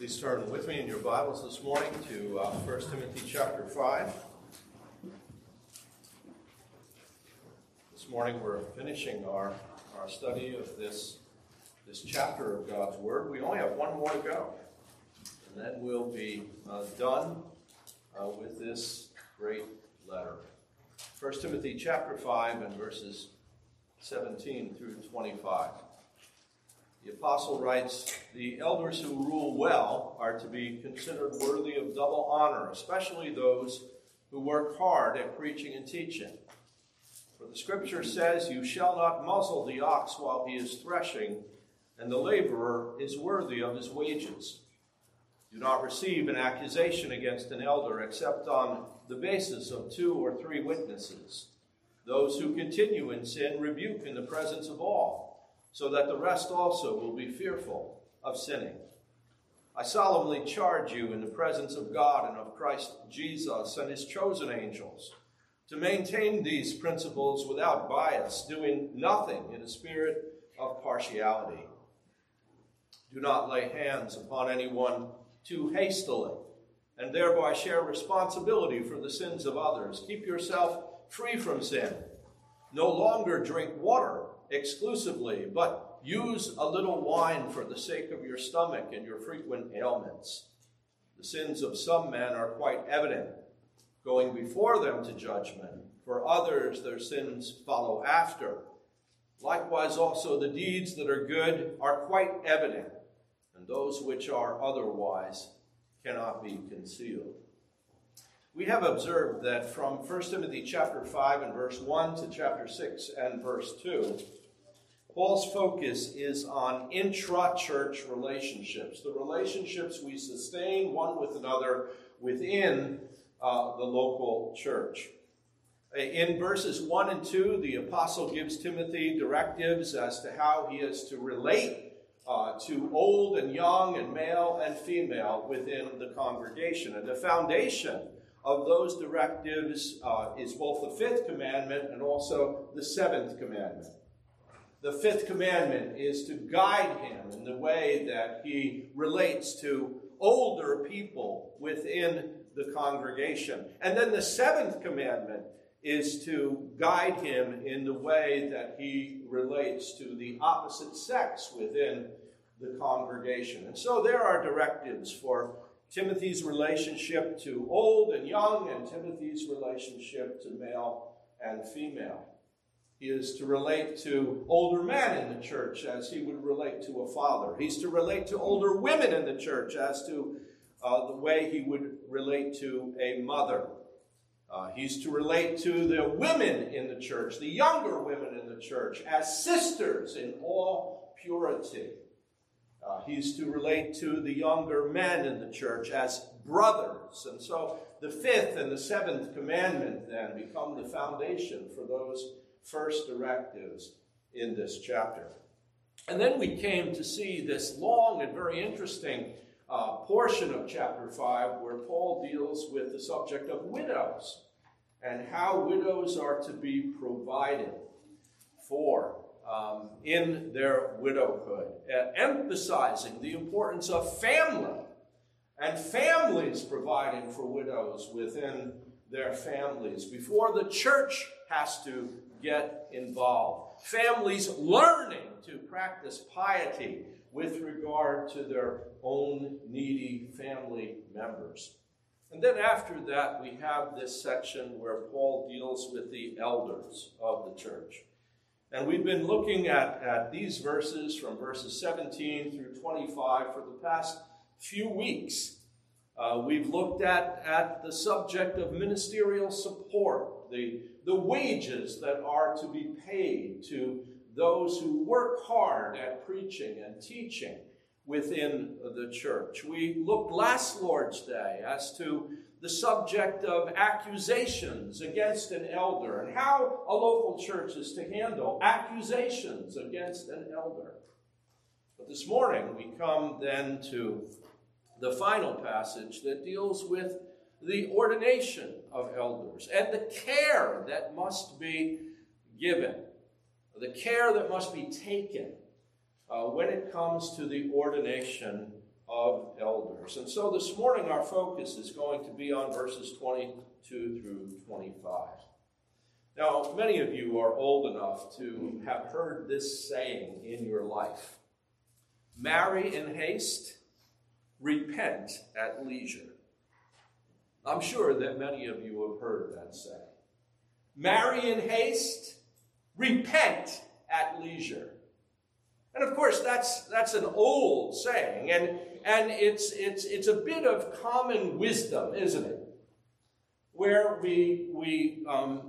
Please turn with me in your Bibles this morning to 1 Timothy chapter 5. This morning we're finishing our study of this chapter of God's Word. We only have one more to go, and then we'll be done with this great letter. 1 Timothy chapter 5 and verses 17 through 25. The apostle writes, "The elders who rule well are to be considered worthy of double honor, especially those who work hard at preaching and teaching. For the scripture says, 'You shall not muzzle the ox while he is threshing, and the laborer is worthy of his wages.' Do not receive an accusation against an elder except on the basis of 2 or 3 witnesses. Those who continue in sin rebuke in the presence of all, so that the rest also will be fearful of sinning. I solemnly charge you in the presence of God and of Christ Jesus and his chosen angels to maintain these principles without bias, doing nothing in a spirit of partiality. Do not lay hands upon anyone too hastily, and thereby share responsibility for the sins of others. Keep yourself free from sin. No longer drink water exclusively, but use a little wine for the sake of your stomach and your frequent ailments. The sins of some men are quite evident, going before them to judgment. For others, their sins follow after. Likewise, also the deeds that are good are quite evident, and those which are otherwise cannot be concealed." We have observed that from 1 Timothy chapter 5 and verse 1 to chapter 6 and verse 2, Paul's focus is on intra-church relationships, the relationships we sustain one with another within the local church. In verses 1 and 2, the apostle gives Timothy directives as to how he is to relate to old and young and male and female within the congregation. And the foundation of those directives is both the 5th commandment and also the 7th commandment. The 5th commandment is to guide him in the way that he relates to older people within the congregation. And then the 7th commandment is to guide him in the way that he relates to the opposite sex within the congregation. And so there are directives for Timothy's relationship to old and young, and Timothy's relationship to male and female. He is to relate to older men in the church as he would relate to a father. He's to relate to older women in the church as to the way he would relate to a mother. He's to relate to the women in the church, the younger women in the church, as sisters in all purity. He's to relate to the younger men in the church as brothers. And so the 5th and the 7th commandment then become the foundation for those first directives in this chapter. And then we came to see this long and very interesting portion of chapter 5 where Paul deals with the subject of widows and how widows are to be provided for in their widowhood, emphasizing the importance of family and families providing for widows within their families before the church has to get involved. Families learning to practice piety with regard to their own needy family members. And then after that, we have this section where Paul deals with the elders of the church. And we've been looking at these verses from verses 17 through 25 for the past few weeks. We've looked at the subject of ministerial support, the wages that are to be paid to those who work hard at preaching and teaching within the church. We looked last Lord's Day as to the subject of accusations against an elder and how a local church is to handle accusations against an elder. But this morning we come then to the final passage that deals with the ordination of elders and the care that must be given, the care that must be taken when it comes to the ordination of elders. And so this morning our focus is going to be on verses 22 through 25. Now, many of you are old enough to have heard this saying in your life: marry in haste, repent at leisure. I'm sure that many of you have heard that saying. Marry in haste, repent at leisure. And of course, that's an old saying, and it's a bit of common wisdom, isn't it? Where we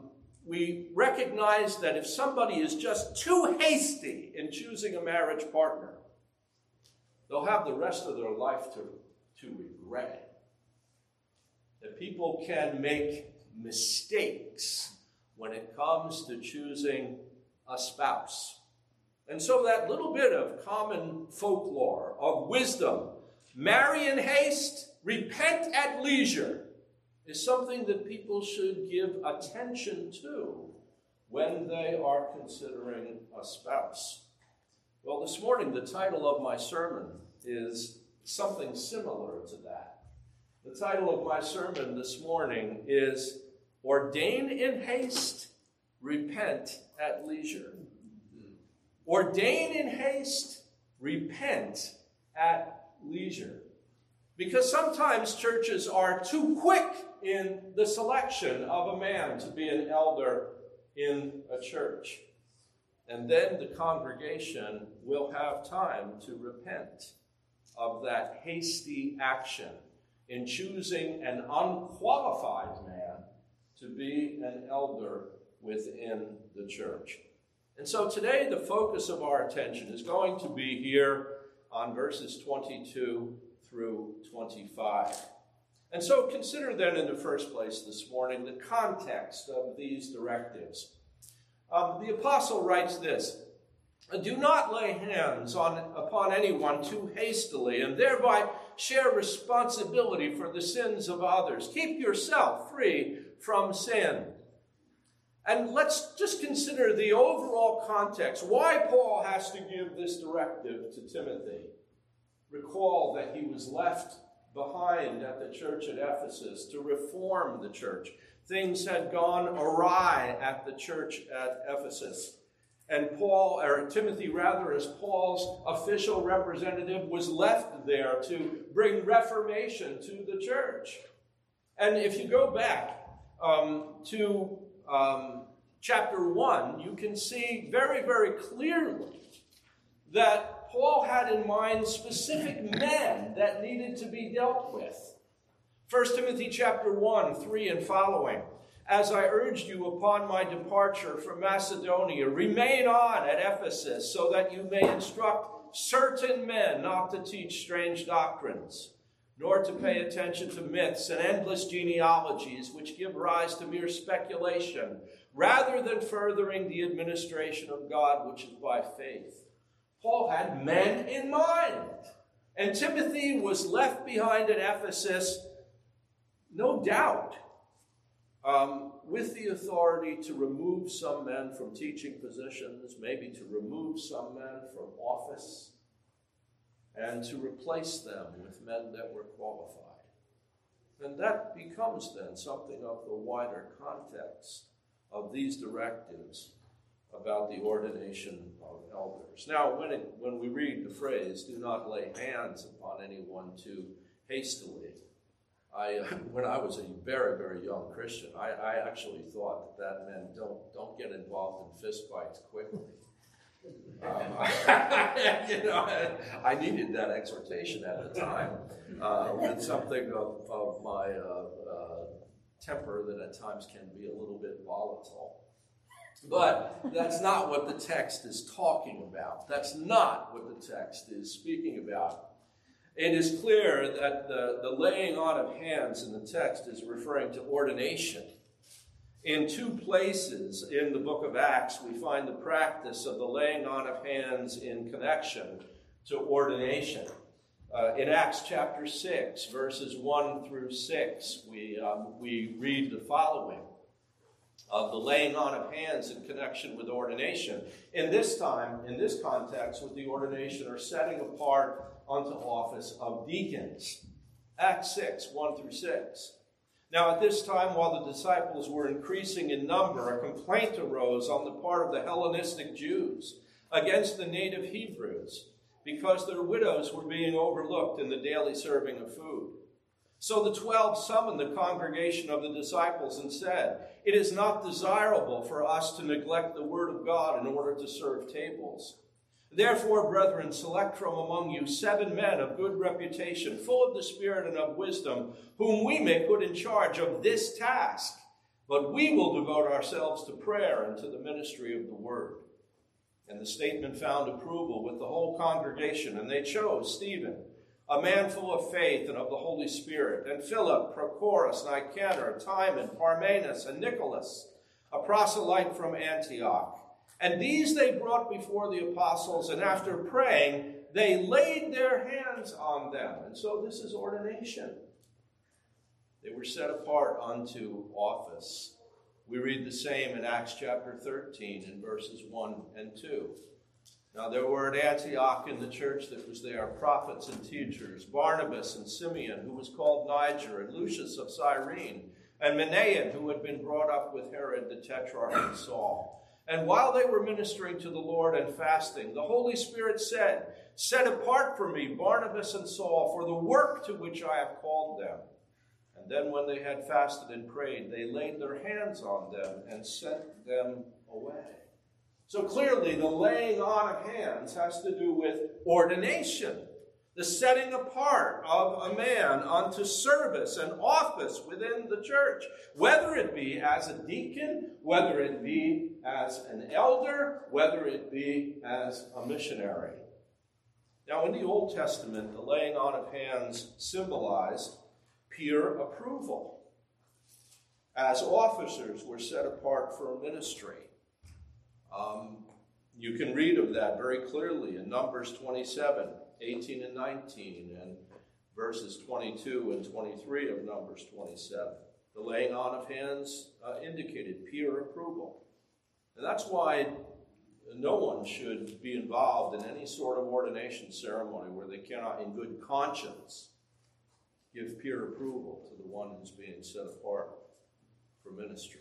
recognize that if somebody is just too hasty in choosing a marriage partner, they'll have the rest of their life to regret it. That people can make mistakes when it comes to choosing a spouse. And so that little bit of common folklore, of wisdom, marry in haste, repent at leisure, is something that people should give attention to when they are considering a spouse. Well, this morning the title of my sermon is something similar to that. The title of my sermon this morning is Ordain in Haste, Repent at Leisure. Ordain in haste, repent at leisure. Because sometimes churches are too quick in the selection of a man to be an elder in a church. And then the congregation will have time to repent of that hasty action in choosing an unqualified man to be an elder within the church. And so today the focus of our attention is going to be here on verses 22 through 25. And so consider then in the first place this morning the context of these directives. The apostle writes this: do not lay hands upon anyone too hastily and thereby share responsibility for the sins of others. Keep yourself free from sin. And let's just consider the overall context, why Paul has to give this directive to Timothy. Recall that he was left behind at the church at Ephesus to reform the church. Things had gone awry at the church at Ephesus. And Timothy, as Paul's official representative, was left there to bring reformation to the church. And if you go back to chapter 1, you can see very, very clearly that Paul had in mind specific men that needed to be dealt with. 1 Timothy chapter 1, 3 and following. As I urged you upon my departure from Macedonia, remain on at Ephesus so that you may instruct certain men not to teach strange doctrines, nor to pay attention to myths and endless genealogies which give rise to mere speculation, rather than furthering the administration of God which is by faith. Paul had men in mind, and Timothy was left behind at Ephesus, no doubt, with the authority to remove some men from teaching positions, maybe to remove some men from office, and to replace them with men that were qualified. And that becomes then something of the wider context of these directives about the ordination of elders. Now, when we read the phrase, do not lay hands upon anyone too hastily, when I was a very, very young Christian, I actually thought that meant don't get involved in fistfights quickly. I needed that exhortation at the time with something of my temper that at times can be a little bit volatile. But that's not what the text is talking about. That's not what the text is speaking about. It is clear that the laying on of hands in the text is referring to ordination. In two places in the book of Acts, we find the practice of the laying on of hands in connection to ordination. In Acts chapter 6, verses 1 through 6, we read the following of the laying on of hands in connection with ordination. In this context, with the ordination or setting apart unto office of deacons. Acts 6, 1 through 6. Now at this time, while the disciples were increasing in number, a complaint arose on the part of the Hellenistic Jews against the native Hebrews, because their widows were being overlooked in the daily serving of food. So the 12 summoned the congregation of the disciples and said, "It is not desirable for us to neglect the word of God in order to serve tables. Therefore, brethren, select from among you 7 men of good reputation, full of the Spirit and of wisdom, whom we may put in charge of this task. But we will devote ourselves to prayer and to the ministry of the word." And the statement found approval with the whole congregation, and they chose Stephen, a man full of faith and of the Holy Spirit, and Philip, Prochorus, Nicanor, Timon, Parmenas, and Nicholas, a proselyte from Antioch. And these they brought before the apostles, and after praying, they laid their hands on them. And so this is ordination. They were set apart unto office. We read the same in Acts chapter 13 in verses 1 and 2. Now there were at Antioch in the church that was there prophets and teachers, Barnabas and Simeon, who was called Niger, and Lucius of Cyrene, and Manaen, who had been brought up with Herod the Tetrarch and Saul. And while they were ministering to the Lord and fasting, the Holy Spirit said, "Set apart for me Barnabas and Saul for the work to which I have called them." And then when they had fasted and prayed, they laid their hands on them and sent them away. So clearly the laying on of hands has to do with ordination, the setting apart of a man unto service and office within the church, whether it be as a deacon, whether it be as an elder, whether it be as a missionary. Now in the Old Testament, the laying on of hands symbolized peer approval, as officers were set apart for ministry. You can read of that very clearly in Numbers 27, 18 and 19, and verses 22 and 23 of Numbers 27. The laying on of hands indicated peer approval. And that's why no one should be involved in any sort of ordination ceremony where they cannot, in good conscience, give peer approval to the one who's being set apart for ministry.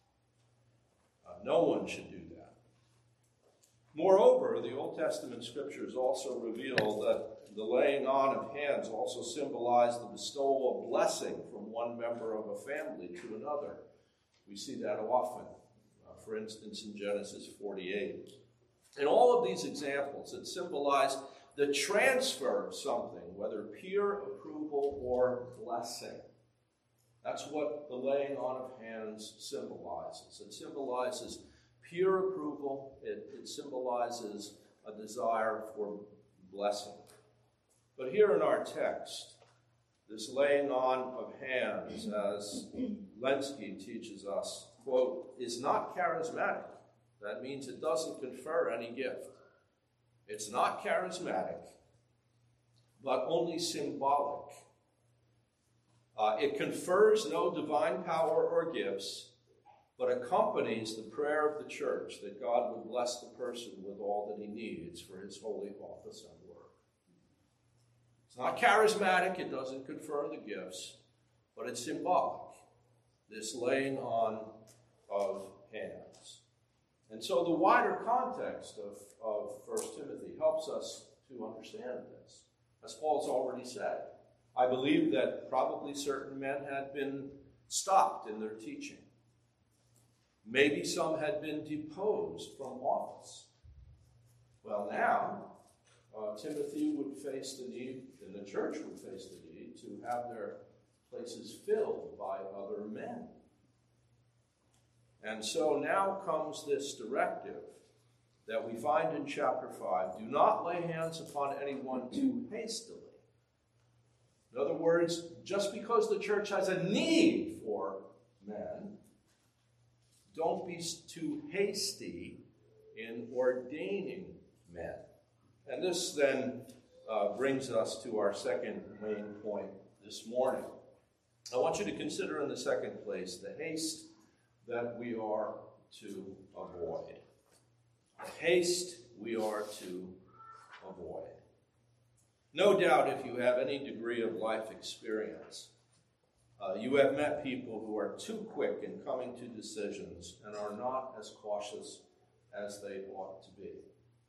No one should do that. Moreover, the Old Testament scriptures also reveal that the laying on of hands also symbolized the bestowal of blessing from one member of a family to another. We see that often, for instance, in Genesis 48. In all of these examples, it symbolized the transfer of something, whether peer approval or blessing. That's what the laying on of hands symbolizes. It symbolizes peer approval. It symbolizes a desire for blessing. But here in our text, this laying on of hands, as Lenski teaches us, quote, is not charismatic. That means it doesn't confer any gift. It's not charismatic, but only symbolic. It confers no divine power or gifts, but accompanies the prayer of the church that God would bless the person with all that he needs for his holy office and work. It's not charismatic, it doesn't confer the gifts, but it's symbolic, this laying on of hands. And so the wider context of 1 Timothy helps us to understand this. As Paul's already said, I believe that probably certain men had been stopped in their teaching. Maybe some had been deposed from office. Well, now, Timothy would face the need, and the church would face the need, to have their places filled by other men. And so now comes this directive that we find in chapter 5. Do not lay hands upon anyone too hastily. In other words, just because the church has a need for men, don't be too hasty in ordaining men. And this then brings us to our second main point this morning. I want you to consider in the second place the haste that we are to avoid. The haste we are to avoid. No doubt if you have any degree of life experience, you have met people who are too quick in coming to decisions and are not as cautious as they ought to be.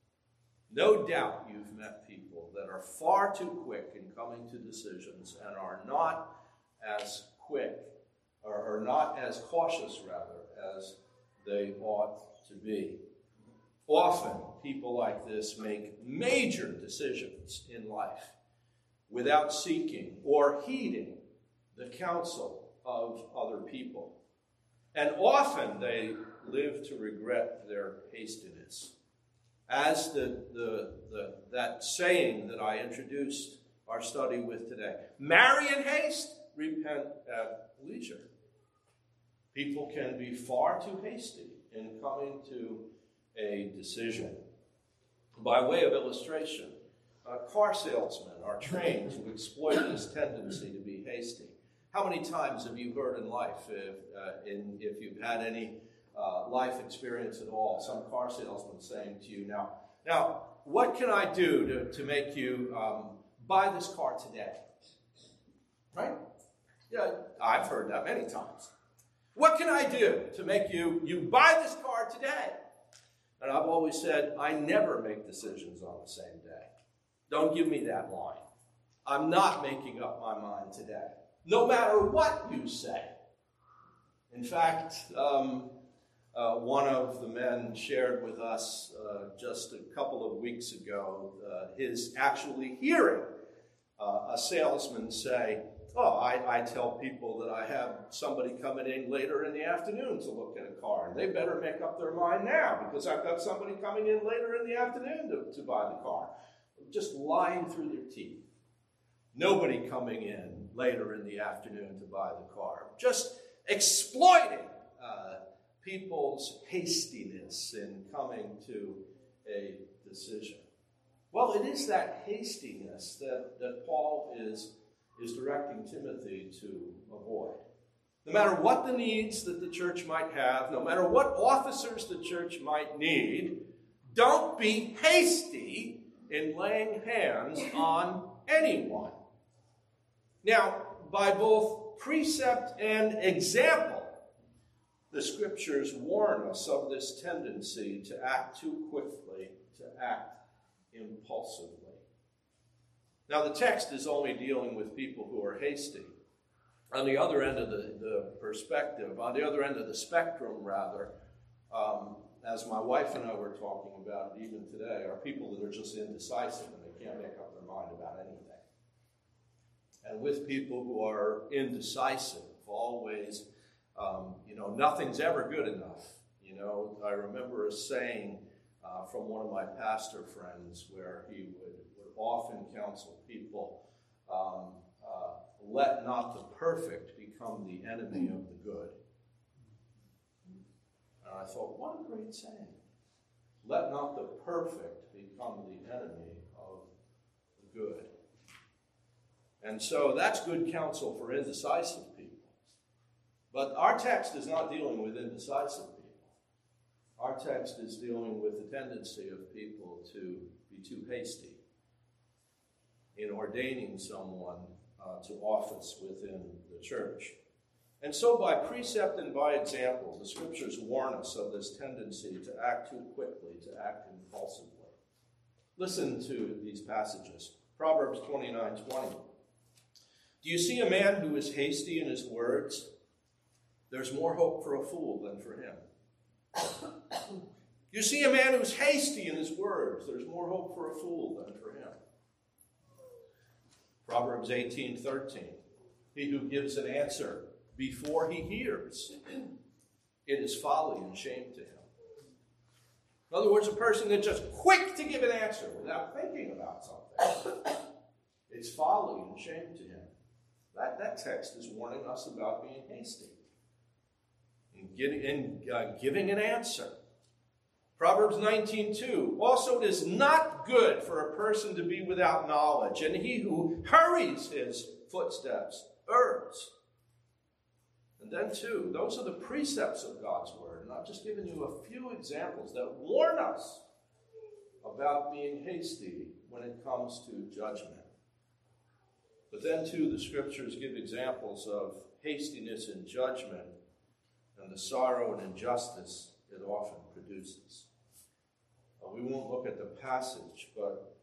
No doubt you've met people that are far too quick in coming to decisions and are not as quick, or not as cautious, rather, as they ought to be. Often, people like this make major decisions in life without seeking or heeding the counsel of other people. And often they live to regret their hastiness. As that saying that I introduced our study with today, marry in haste, repent at leisure. People can be far too hasty in coming to a decision. By way of illustration, car salesmen are trained to exploit this tendency to be hasty. How many times have you heard in life, if you've had any life experience at all, some car salesman saying to you, now, what can I do to make you buy this car today? Right? Yeah, I've heard that many times. What can I do to make you buy this car today? And I've always said, I never make decisions on the same day. Don't give me that line. I'm not making up my mind today, no matter what you say. In fact, one of the men shared with us just a couple of weeks ago his actually hearing a salesman say, I tell people that I have somebody coming in later in the afternoon to look at a car, and they better make up their mind now because I've got somebody coming in later in the afternoon to buy the car. Just lying through their teeth. Nobody coming in later in the afternoon to buy the car. Just exploiting people's hastiness in coming to a decision. Well, it is that hastiness that Paul is directing Timothy to avoid. No matter what the needs that the church might have, no matter what officers the church might need, don't be hasty in laying hands on anyone. Now, by both precept and example, the scriptures warn us of this tendency to act too quickly, to act impulsively. Now, the text is only dealing with people who are hasty. On the other end of the perspective, on the other end of the spectrum, rather, as my wife and I were talking about even today, are people that are just indecisive and they can't make up their mind about anything. And with people who are indecisive, always, nothing's ever good enough. I remember a saying from one of my pastor friends where he would often counsel people, let not the perfect become the enemy of the good. And I thought, what a great saying. Let not the perfect become the enemy of the good. And so that's good counsel for indecisive people. But our text is not dealing with indecisive people. Our text is dealing with the tendency of people to be too hasty in ordaining someone to office within the church. And so by precept and by example, the scriptures warn us of this tendency to act too quickly, to act impulsively. Listen to these passages. Proverbs 29:20. Do you see a man who is hasty in his words? There's more hope for a fool than for him. You see a man who's hasty in his words. There's more hope for a fool than for him. Proverbs 18:13. He who gives an answer before he hears, it is folly and shame to him. In other words, a person that's just quick to give an answer without thinking about something, it's folly and shame to him. That text is warning us about being hasty and giving an answer. Proverbs 19:2. Also, it is not good for a person to be without knowledge, and he who hurries his footsteps errs. And then, too, those are the precepts of God's word. And I've just given you a few examples that warn us about being hasty when it comes to judgment. But then, too, the scriptures give examples of hastiness in judgment and the sorrow and injustice it often produces. We won't look at the passage, but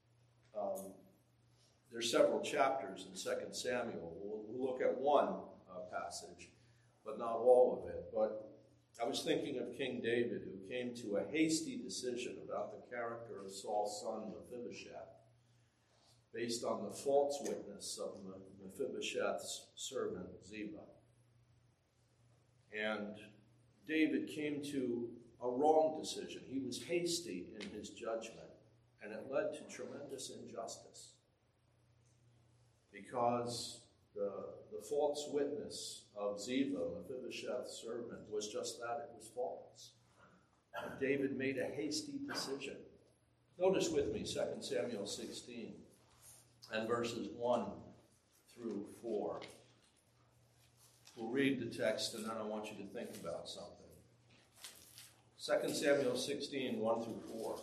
there's several chapters in 2 Samuel. We'll look at one passage, but not all of it. But I was thinking of King David, who came to a hasty decision about the character of Saul's son Mephibosheth, based on the false witness of Mephibosheth's servant Ziba. And David came to a wrong decision. He was hasty in his judgment, and it led to tremendous injustice. Because the false witness of Ziba, Mephibosheth's servant, was just that, it was false. David made a hasty decision. Notice with me 2 Samuel 16 and verses 1 through 4. We'll read the text, and then I want you to think about something. 2 Samuel 16, 1 through 4.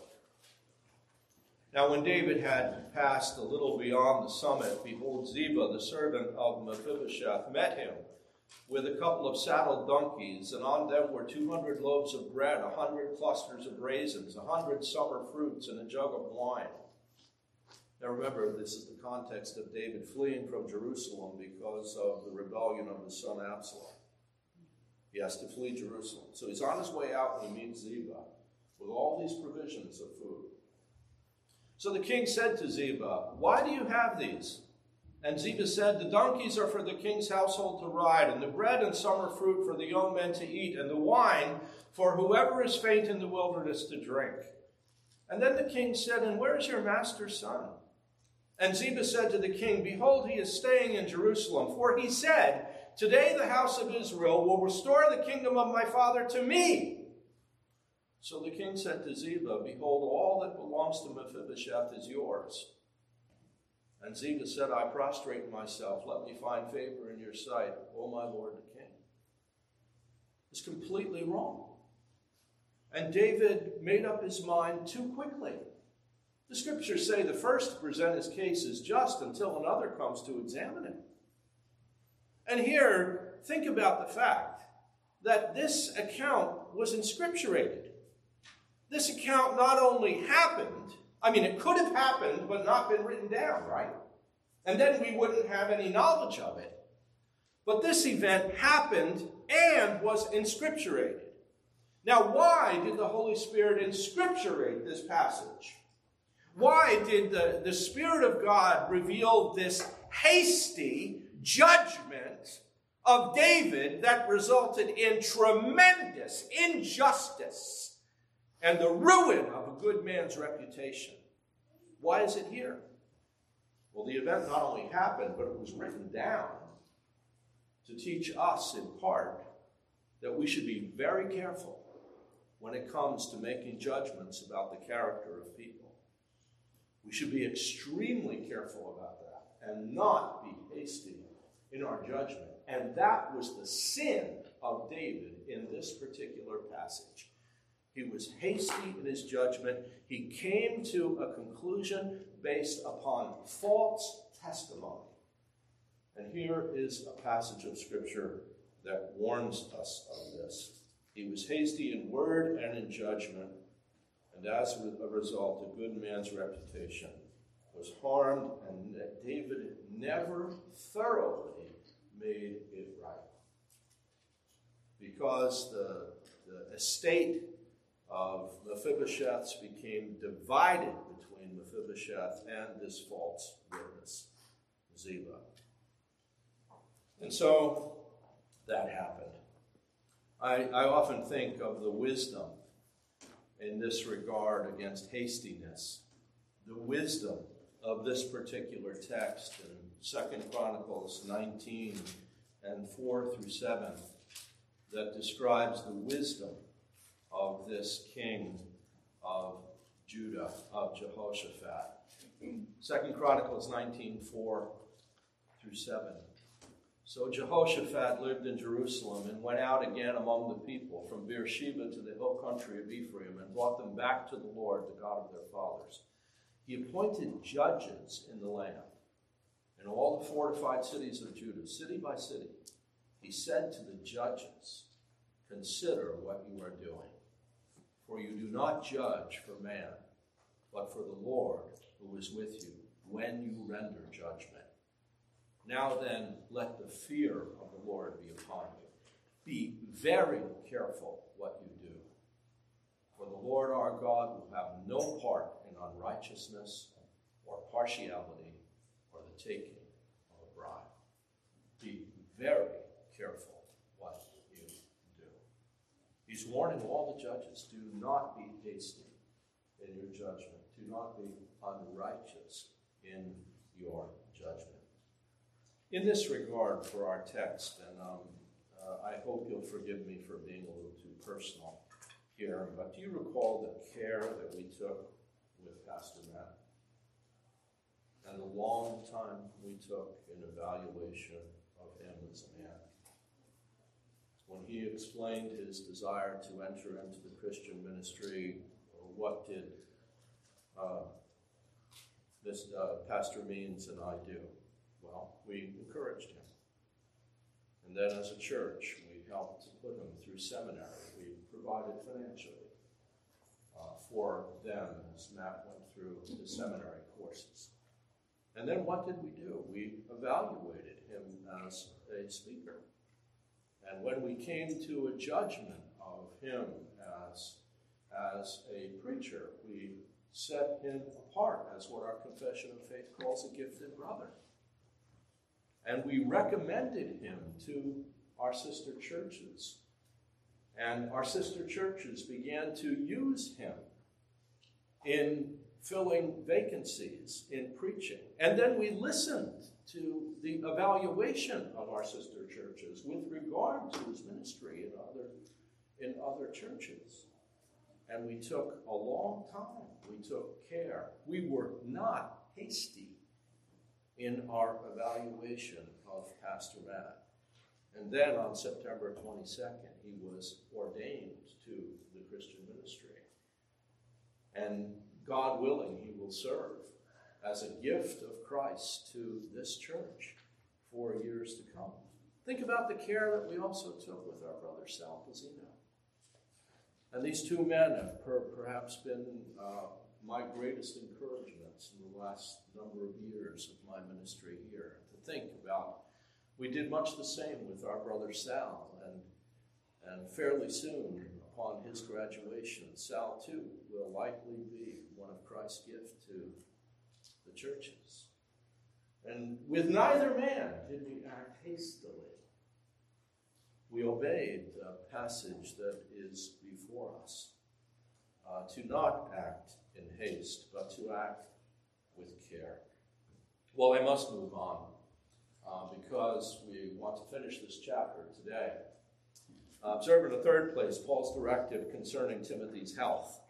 Now when David had passed a little beyond the summit, behold, Ziba, the servant of Mephibosheth, met him with a couple of saddled donkeys, and on them were 200 loaves of bread, 100 clusters of raisins, 100 summer fruits, and a jug of wine. Now remember, this is the context of David fleeing from Jerusalem because of the rebellion of his son Absalom. He has to flee Jerusalem. So he's on his way out when he meets Ziba with all these provisions of food. So the king said to Ziba, "Why do you have these?" And Ziba said, "The donkeys are for the king's household to ride, and the bread and summer fruit for the young men to eat, and the wine for whoever is faint in the wilderness to drink." And then the king said, "And where is your master's son?" And Ziba said to the king, "Behold, he is staying in Jerusalem. For he said, 'Today the house of Israel will restore the kingdom of my father to me.'" So the king said to Ziba, "Behold, all that belongs to Mephibosheth is yours." And Ziba said, "I prostrate myself. Let me find favor in your sight, O my lord the king." It's completely wrong. And David made up his mind too quickly. The scriptures say the first to present his case is just until another comes to examine it. And here, think about the fact that this account was inscripturated. This account not only happened, it could have happened, but not been written down, right? And then we wouldn't have any knowledge of it. But this event happened and was inscripturated. Now, why did the Holy Spirit inscripturate this passage? Why did the Spirit of God reveal this hasty judgment of David that resulted in tremendous injustice and the ruin of a good man's reputation? Why is it here? Well, the event not only happened, but it was written down to teach us in part that we should be very careful when it comes to making judgments about the character of people. We should be extremely careful about that and not be hasty in our judgment. And that was the sin of David in this particular passage. He was hasty in his judgment. He came to a conclusion based upon false testimony. And here is a passage of Scripture that warns us of this. He was hasty in word and in judgment, and as a result, a good man's reputation was harmed, and that David never thoroughly made it right. Because the estate of Mephibosheth became divided between Mephibosheth and this false witness, Ziba. And so that happened. I often think of the wisdom in this regard against hastiness. The wisdom of this particular text in 2 Chronicles 19 and 4 through 7 that describes the wisdom of this king of Judah, of Jehoshaphat. 2 Chronicles 19, 4 through 7. So Jehoshaphat lived in Jerusalem and went out again among the people from Beersheba to the hill country of Ephraim and brought them back to the Lord, the God of their fathers. He appointed judges in the land in all the fortified cities of Judah, city by city, he said to the judges, consider what you are doing. For you do not judge for man, but for the Lord who is with you when you render judgment. Now then, let the fear of the Lord be upon you. Be very careful what you do. For the Lord our God will have no part in unrighteousness or partiality or the taking of a bribe. Be very careful what you do. He's warning all the judges, do not be hasty in your judgment. Do not be unrighteous in your judgment. In this regard for our text, and I hope you'll forgive me for being a little too personal here, but do you recall the care that we took with Pastor Matt? And the long time we took in evaluation of him as a man. When he explained his desire to enter into the Christian ministry, what did Pastor Means and I do? Well, we encouraged him. And then as a church, we helped to put him through seminary. We provided financially for them as Matt went through his seminary courses. And then what did we do? We evaluated him as a speaker. And when we came to a judgment of him as a preacher, we set him apart as what our confession of faith calls a gifted brother. And we recommended him to our sister churches. And our sister churches began to use him in filling vacancies in preaching. And then we listened to the evaluation of our sister churches with regard to his ministry in other churches. And we took a long time. We took care. We were not hasty in our evaluation of Pastor Matt. And then on September 22nd, he was ordained to the Christian ministry. And God willing, he will serve as a gift of Christ to this church for years to come. Think about the care that we also took with our brother Sal Pizzino. And these two men have perhaps been my greatest encouragements in the last number of years of my ministry here. To think about, we did much the same with our brother Sal, and fairly soon upon his graduation, Sal too will likely be one of Christ's gift to the churches. And with neither man did we act hastily. We obeyed the passage that is before us, to not act in haste, but to act with care. Well, I must move on, because we want to finish this chapter today. Observe in the third place Paul's directive concerning Timothy's health.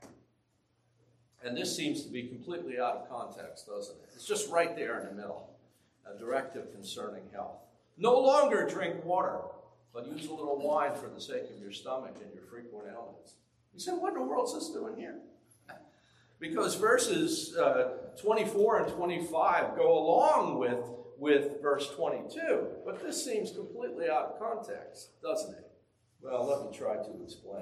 And this seems to be completely out of context, doesn't it? It's just right there in the middle. A directive concerning health. No longer drink water, but use a little wine for the sake of your stomach and your frequent ailments. You say, what in the world is this doing here? Because verses 24 and 25 go along with verse 22. But this seems completely out of context, doesn't it? Well, let me try to explain.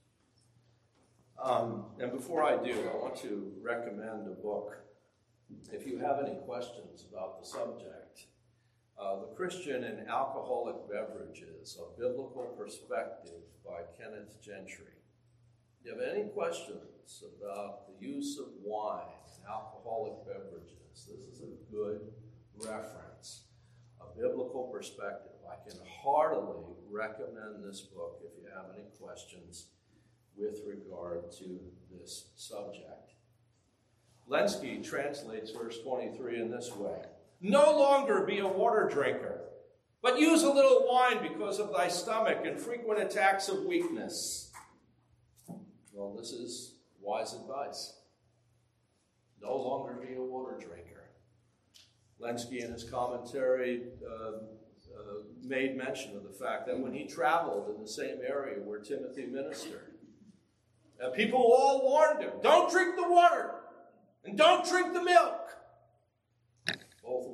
And before I do, I want to recommend a book. If you have any questions about the subject, The Christian in Alcoholic Beverages, A Biblical Perspective by Kenneth Gentry. If you have any questions about the use of wine and alcoholic beverages, this is a good reference. A Biblical Perspective. I can heartily recommend this book if you have any questions with regard to this subject. Lenski translates verse 23 in this way. No longer be a water drinker, but use a little wine because of thy stomach and frequent attacks of weakness. Well, this is wise advice. No longer be a water drinker. Lenski in his commentary made mention of the fact that when he traveled in the same area where Timothy ministered, people all warned him, don't drink the water and don't drink the milk. Both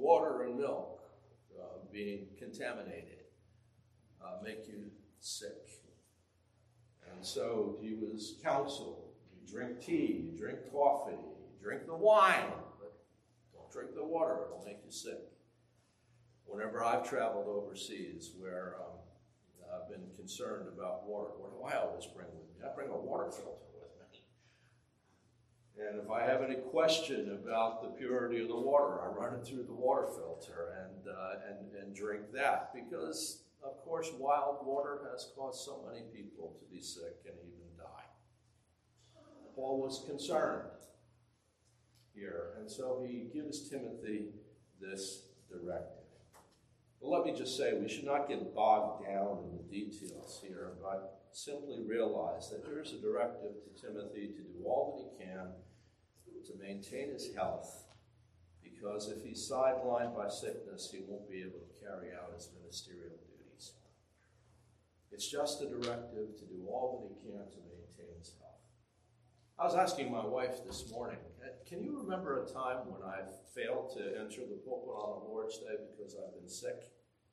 water and milk being contaminated make you sick. And so he was counseled. You drink tea, you drink coffee, you drink the wine, but don't drink the water, it'll make you sick. Whenever I've traveled overseas where I've been concerned about water, what do I always bring with me? I bring a water filter with me. And if I have any question about the purity of the water, I run it through the water filter and drink that. Because, of course, wild water has caused so many people to be sick and even die. Paul was concerned here, and so he gives Timothy this directive. Well, let me just say, we should not get bogged down in the details here, but simply realize that there is a directive to Timothy to do all that he can to maintain his health, because if he's sidelined by sickness, he won't be able to carry out his ministerial duties. It's just a directive to do all that he can to maintain his health. I was asking my wife this morning, can you remember a time when I failed to enter the pulpit on the Lord's Day because I've been sick?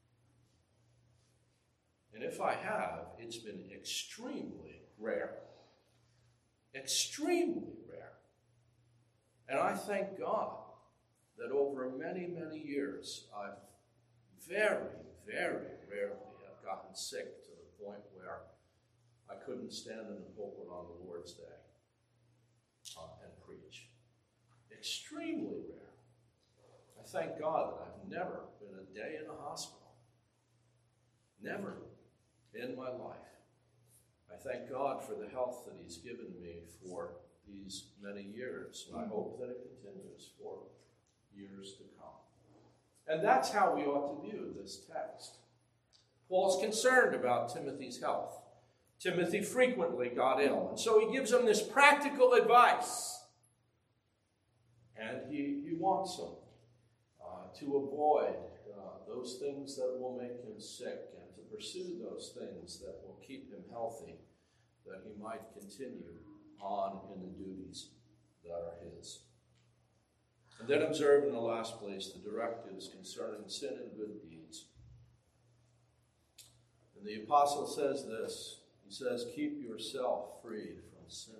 And if I have, it's been extremely rare. Extremely rare. And I thank God that over many, many years, I've very, very rarely have gotten sick to the point where I couldn't stand in the pulpit on the Lord's Day and preach. Extremely rare. I thank God that I've never been a day in a hospital. Never in my life. I thank God for the health that he's given me for these many years, and I hope that it continues for years to come. And that's how we ought to view this text. Paul's concerned about Timothy's health. Timothy frequently got ill, and so he gives him this practical advice. And he wants him to avoid those things that will make him sick and to pursue those things that will keep him healthy, that he might continue on in the duties that are his. And then observe in the last place the directives concerning sin and good deeds. And the apostle says this. He says, keep yourself free from sin.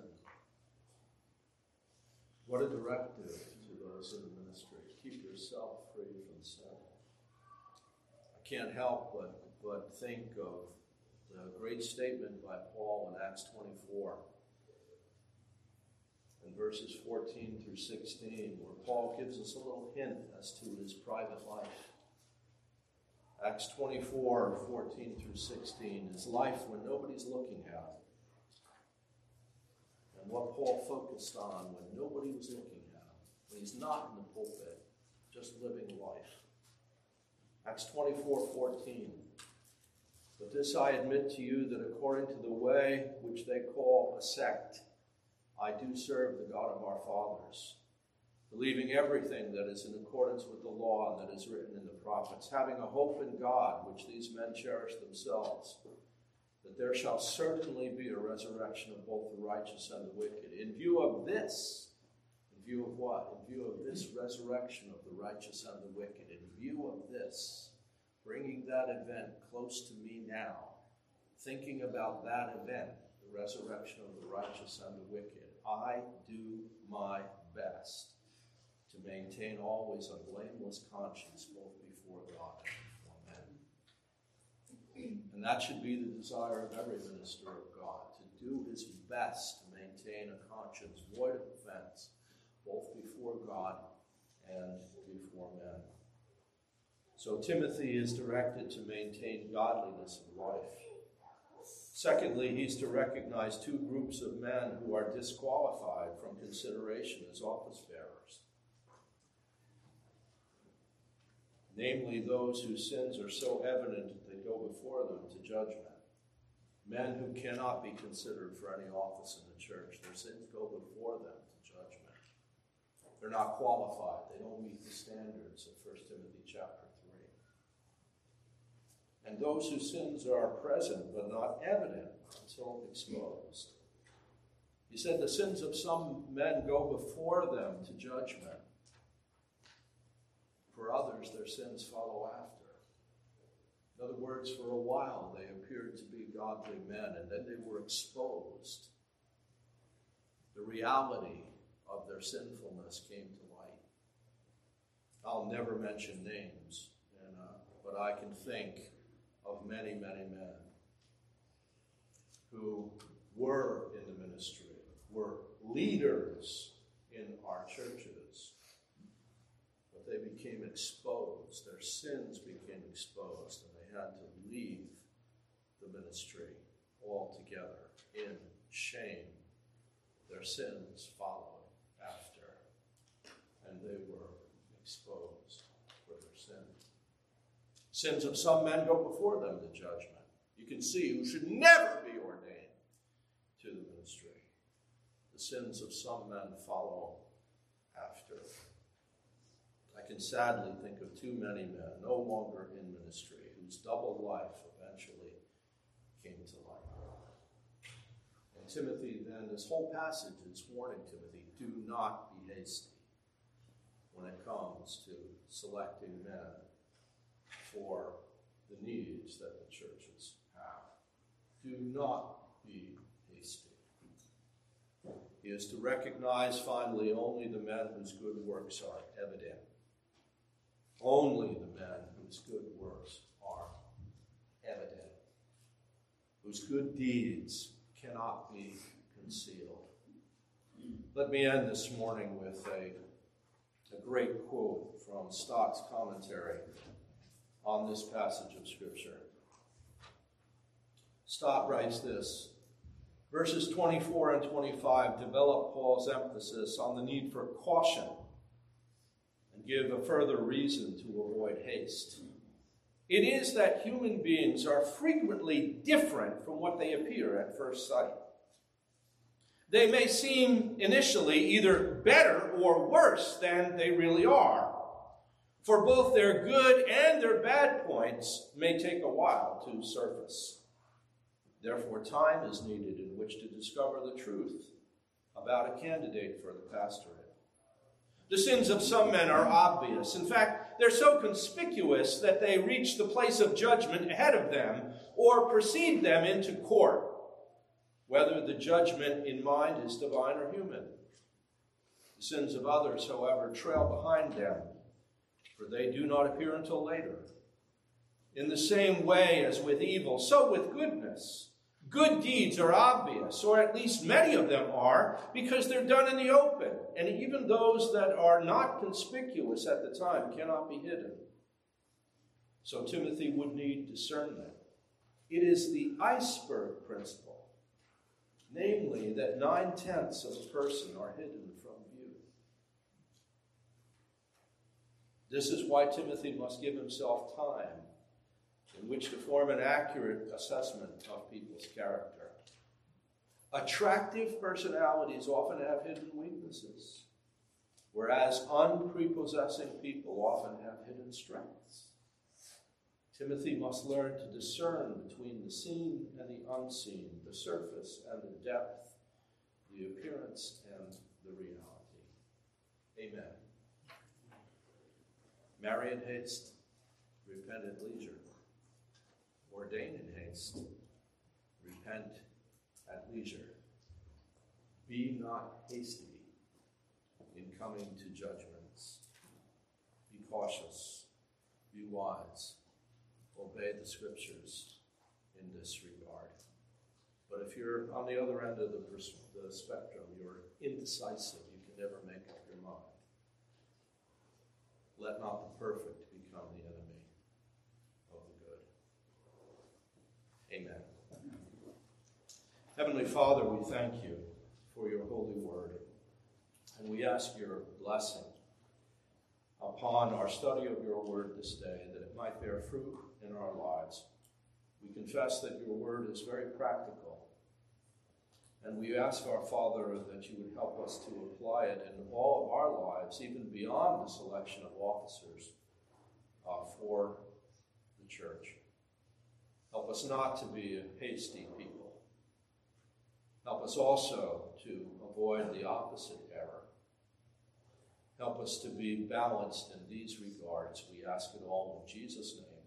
What a directive to those in the ministry. Keep yourself free from sin. I can't help but think of the great statement by Paul in Acts 24. In verses 14 through 16, where Paul gives us a little hint as to his private life. Acts 24, 14 through 16, his life when nobody's looking at him. And what Paul focused on when nobody was looking at him, when he's not in the pulpit, just living life. Acts 24, 14. But this I admit to you, that according to the way which they call a sect, I do serve the God of our fathers, believing everything that is in accordance with the law and that is written in the prophets, having a hope in God, which these men cherish themselves, that there shall certainly be a resurrection of both the righteous and the wicked. In view of this, in view of what? In view of this resurrection of the righteous and the wicked, in view of this, bringing that event close to me now, thinking about that event, the resurrection of the righteous and the wicked, I do my best to maintain always a blameless conscience both before God and before men. And that should be the desire of every minister of God, to do his best to maintain a conscience void of offense both before God and before men. So Timothy is directed to maintain godliness of life. Secondly, he's to recognize two groups of men who are disqualified from consideration as office bearers. Namely, those whose sins are so evident that they go before them to judgment. Men who cannot be considered for any office in the church. Their sins go before them to judgment. They're not qualified. They don't meet the standards of 1 Timothy chapter 3. And those whose sins are present but not evident until exposed. He said the sins of some men go before them to judgment. for others, their sins follow after. In other words, for a while they appeared to be godly men, and then they were exposed. The reality of their sinfulness came to light. I'll never mention names, but I can think of many, many men who were in the ministry, were leaders in our churches, but they became exposed. Their sins became exposed, and they had to leave the ministry altogether in shame. Their sins followed after, and they were exposed for their sins. Sins of some men go before them to judgment. You can see who should never be ordained to the ministry. The sins of some men follow after. I can sadly think of too many men no longer in ministry whose double life eventually came to light. And Timothy, then, this whole passage is warning Timothy, do not be hasty when it comes to selecting men for the needs that the churches have. Do not be hasty. He is to recognize, finally, only the men whose good works are evident. Only the men whose good works are evident. Whose good deeds cannot be concealed. Let me end this morning with a great quote from Stott's commentary on this passage of Scripture. Stott writes this: verses 24 and 25 develop Paul's emphasis on the need for caution and give a further reason to avoid haste. It is that human beings are frequently different from what they appear at first sight. They may seem initially either better or worse than they really are, for both their good and their bad points may take a while to surface. Therefore, time is needed in which to discover the truth about a candidate for the pastorate. The sins of some men are obvious. In fact, they're so conspicuous that they reach the place of judgment ahead of them or precede them into court, whether the judgment in mind is divine or human. The sins of others, however, trail behind them, for they do not appear until later. In the same way as with evil, so with goodness. Good deeds are obvious, or at least many of them are, because they're done in the open, and even those that are not conspicuous at the time cannot be hidden. So Timothy would need discernment. It is the iceberg principle, namely that 9/10 of a person are hidden from view. This is why Timothy must give himself time in which to form an accurate assessment of people's character. Attractive personalities often have hidden weaknesses, whereas unprepossessing people often have hidden strengths. Timothy must learn to discern between the seen and the unseen, the surface and the depth, the appearance and the reality. Amen. Marry in haste, repent at leisure. Ordain in haste, repent at leisure. Be not hasty in coming to judgments. Be cautious, be wise, obey the Scriptures in this regard. But if you're on the other end of the spectrum, you're indecisive, you can never make up your mind. Let not the perfect become the enemy of the good. Amen. Heavenly Father, we thank you for your holy word, and we ask your blessing upon our study of your word this day, that it might bear fruit in our lives. We confess that your word is very practical, and we ask our Father that you would help us to apply it in all of our lives, even beyond the selection of officers for the church. Help us not to be a hasty people. Help us also to avoid the opposite error. Help us to be balanced in these regards. We ask it all in Jesus' name.